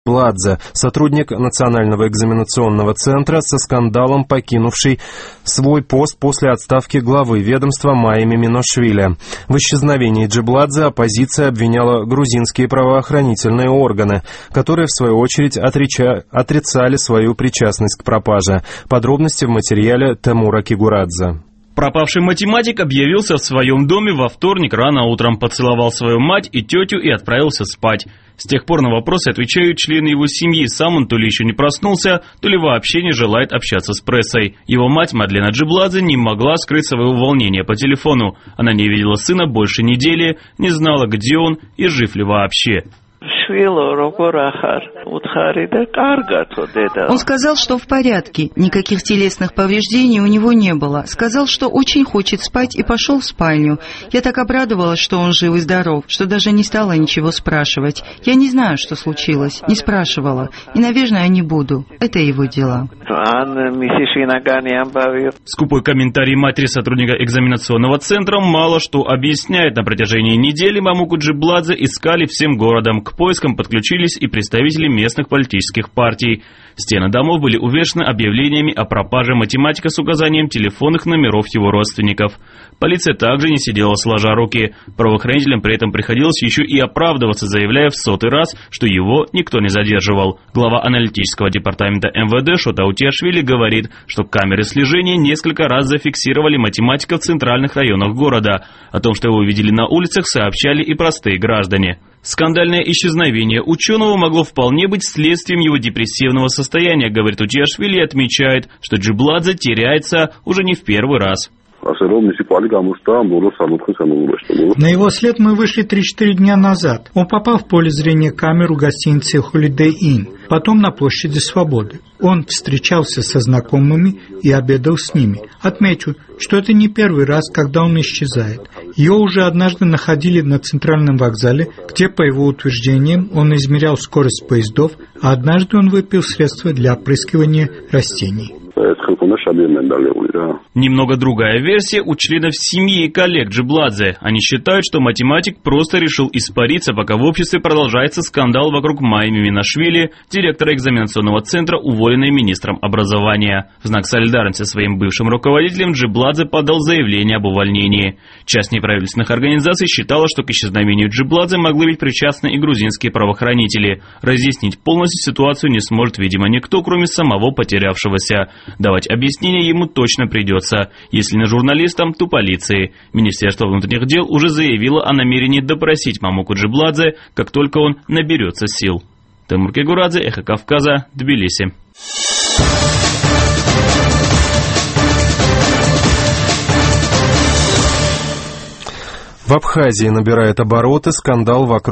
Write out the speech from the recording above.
Джибладзе, сотрудник Национального экзаменационного центра, со скандалом покинувший свой пост после отставки главы ведомства Майи Миминошвили. В исчезновении Джибладзе оппозиция обвиняла грузинские правоохранительные органы, которые, в свою очередь, отрицали свою причастность к пропаже. Подробности в материале Тимура Кигурадзе. Пропавший математик объявился в своем доме во вторник рано утром, поцеловал свою мать и тетю и отправился спать. С тех пор на вопросы отвечают члены его семьи. Сам он то ли еще не проснулся, то ли вообще не желает общаться с прессой. Его мать Мадлена Джибладзе не могла скрыть своего волнения по телефону. Она не видела сына больше недели, не знала, где он и жив ли вообще. Он сказал, что в порядке, никаких телесных повреждений у него не было. Сказал, что очень хочет спать и пошел в спальню. Я так обрадовалась, что он жив и здоров, что даже не стала ничего спрашивать. Я не знаю, что случилось, не спрашивала. И, наверное, не буду. Это его дела. Скупой комментарий матери сотрудника экзаменационного центра мало что объясняет. На протяжении недели Мамуку Джибладзе искали всем городом. К поискам подключились и представители местных политических партий. Стены домов были увешаны объявлениями о пропаже математика с указанием телефонных номеров его родственников. Полиция также не сидела сложа руки. Правоохранителям при этом приходилось еще и оправдываться, заявляя в 100-й раз, что его никто не задерживал. Глава аналитического департамента МВД Шота Утиашвили говорит, что камеры слежения несколько раз зафиксировали математика в центральных районах города. О том, что его видели на улицах, сообщали и простые граждане. Скандальное исчезновение ученого могло вполне быть следствием его депрессивного состояния, говорит Утиашвили, и отмечает, что Джибладзе теряется уже не в первый раз. На его след мы вышли 3-4 дня назад. Он попал в поле зрения камер у гостиницы Holiday Inn, потом на площади Свободы. Он встречался со знакомыми и обедал с ними. Отмечу, что это не первый раз, когда он исчезает. Ее уже однажды находили на центральном вокзале, где, по его утверждениям, он измерял скорость поездов, а однажды он выпил средства для опрыскивания растений. Немного другая версия у членов семьи и коллег Джибладзе. Они считают, что математик просто решил испариться, пока в обществе продолжается скандал вокруг Майи Миминошвили, директора экзаменационного центра, уволенной министром образования. В знак солидарности со своим бывшим руководителем Джибладзе подал заявление об увольнении. Часть неправительственных организаций считала, что к исчезновению Джибладзе могли быть причастны и грузинские правоохранители. Разъяснить полностью ситуацию не сможет, видимо, никто, кроме самого потерявшегося. Давать объяснение ему точно придется. Если не журналистам, то полиции. Министерство внутренних дел уже заявило о намерении допросить Мамуку Джибладзе, как только он наберется сил. Тимур Кигурадзе, Эхо Кавказа, Тбилиси. В Абхазии набирает обороты скандал вокруг